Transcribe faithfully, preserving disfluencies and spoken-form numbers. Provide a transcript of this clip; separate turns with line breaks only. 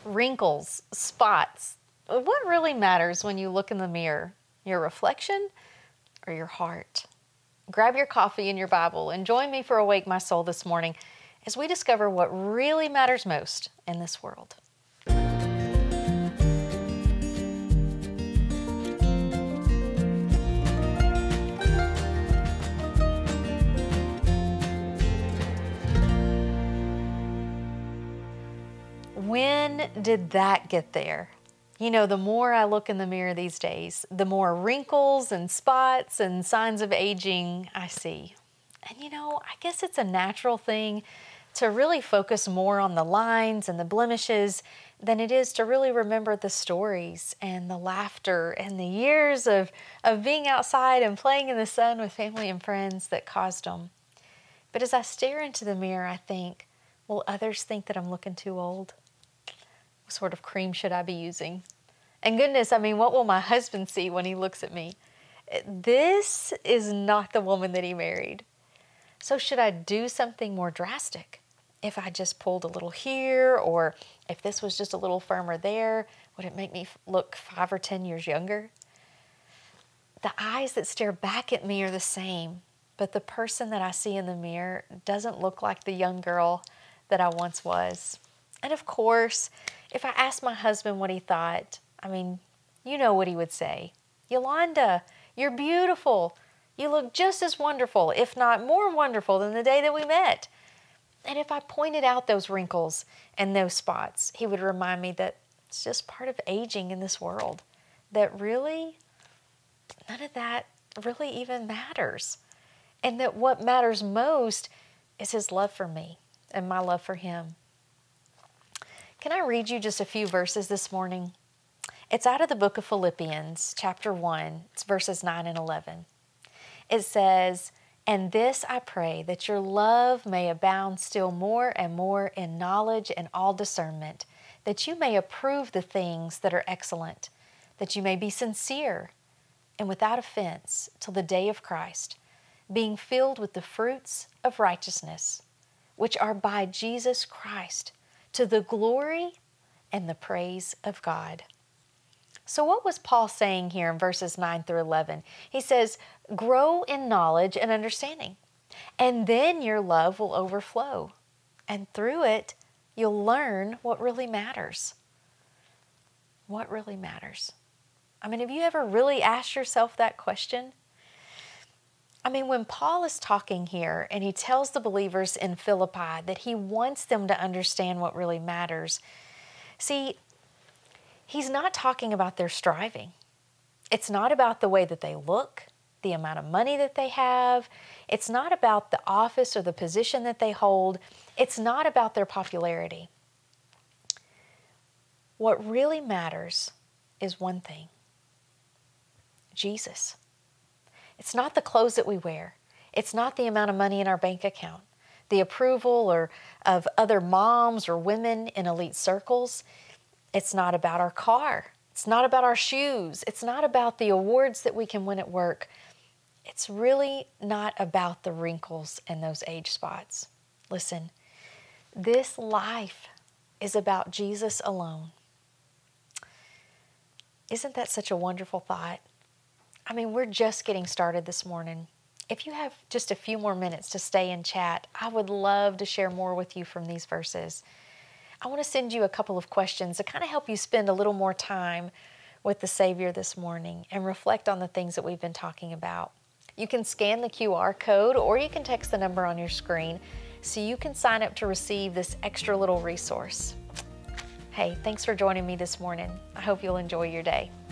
wrinkles, spots. What really matters when you look in the mirror? Your reflection or your heart? Grab your coffee and your Bible and join me for Awake My Soul this morning as we discover what really matters most in this world. When did that get there? You know, the more I look in the mirror these days, the more wrinkles and spots and signs of aging I see. And you know, I guess it's a natural thing to really focus more on the lines and the blemishes than it is to really remember the stories and the laughter and the years of, of being outside and playing in the sun with family and friends that caused them. But as I stare into the mirror, I think, will others think that I'm looking too old? What sort of cream should I be using? And goodness, I mean, what will my husband see when he looks at me? This is not the woman that he married. So should I do something more drastic? If I just pulled a little here, or if this was just a little firmer there, would it make me look five or ten years younger? The eyes that stare back at me are the same, but the person that I see in the mirror doesn't look like the young girl that I once was. And of course, if I asked my husband what he thought, I mean, you know what he would say. Yolanda, you're beautiful. You look just as wonderful, if not more wonderful than the day that we met. And if I pointed out those wrinkles and those spots, he would remind me that it's just part of aging in this world, that really none of that really even matters. And that what matters most is his love for me and my love for him. Can I read you just a few verses this morning? It's out of the book of Philippians, chapter one. It's verses nine and eleven. It says, "And this I pray, that your love may abound still more and more in knowledge and all discernment, that you may approve the things that are excellent, that you may be sincere and without offense till the day of Christ, being filled with the fruits of righteousness, which are by Jesus Christ, to the glory and the praise of God." So what was Paul saying here in verses nine through eleven? He says, grow in knowledge and understanding, and then your love will overflow. And through it, you'll learn what really matters. What really matters? I mean, have you ever really asked yourself that question? I mean, when Paul is talking here and he tells the believers in Philippi that he wants them to understand what really matters, see, he's not talking about their striving. It's not about the way that they look, the amount of money that they have. It's not about the office or the position that they hold. It's not about their popularity. What really matters is one thing: Jesus. It's not the clothes that we wear. It's not the amount of money in our bank account, the approval or of other moms or women in elite circles. It's not about our car. It's not about our shoes. It's not about the awards that we can win at work. It's really not about the wrinkles and those age spots. Listen, this life is about Jesus alone. Isn't that such a wonderful thought? I mean, we're just getting started this morning. If you have just a few more minutes to stay and chat, I would love to share more with you from these verses. I want to send you a couple of questions to kind of help you spend a little more time with the Savior this morning and reflect on the things that we've been talking about. You can scan the Q R code or you can text the number on your screen so you can sign up to receive this extra little resource. Hey, thanks for joining me this morning. I hope you'll enjoy your day.